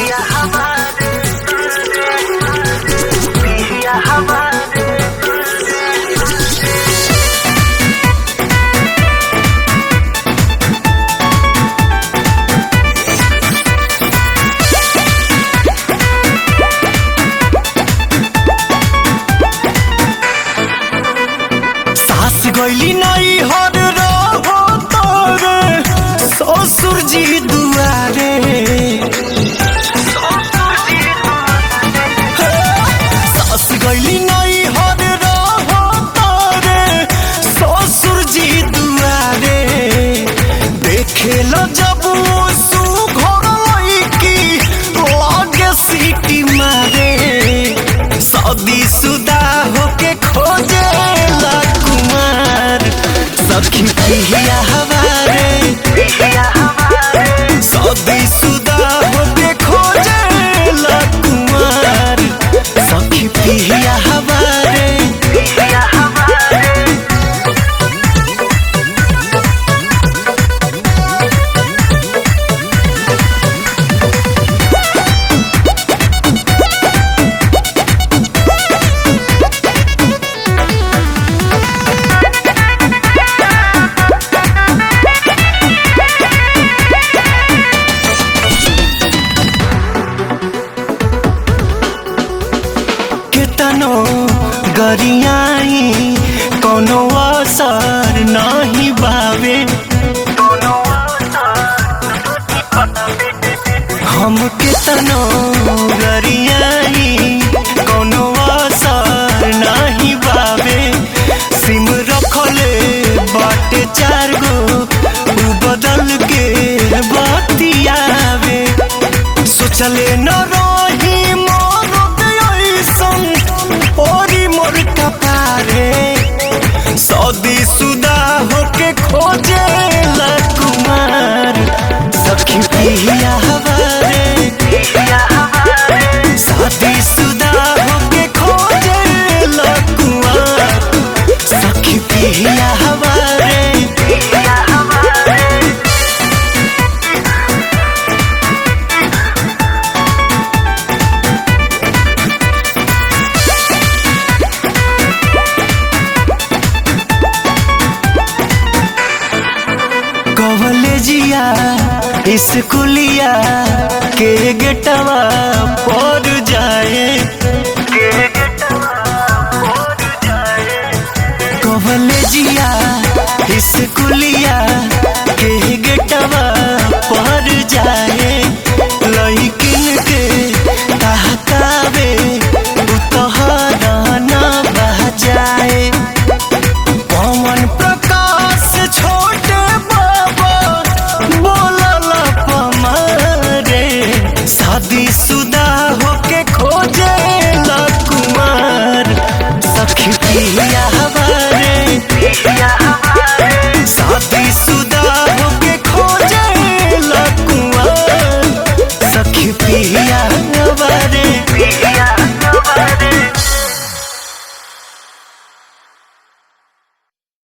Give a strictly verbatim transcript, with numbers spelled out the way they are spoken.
पिया हमारे पिया हमारे सास गईली नहीं हर रहो तोरे ससुर जी दुआरे सास गईली नहीं हर रहो तोरे ससुर जी दुआरे देखे लो जब सुघर लईकी लागे सीटी मारे शादी शुदा होके खोजे सखी पिया हमारे शादी शुदा होके खोजे ला कुमार सखी पिया हमारे पिया हमारे केतनो गरियाई कोनो असर नहीं बावे हम केतनो गरियाई कोनो असर नहीं बावे सिम रखले बाटे चार गो उ बदल के बतियावे सोचले न रही ओरी मोर कपारे शादी शुदा होके खोजे ला कुमार सखी पिया हमारे शादी शुदा होके खोजे ला कुमार सखी पिया हमारे पिया हमारे कॉलेजिया स्कूलिया के गेटवा पर जाए कॉलेजिया स्कूलिया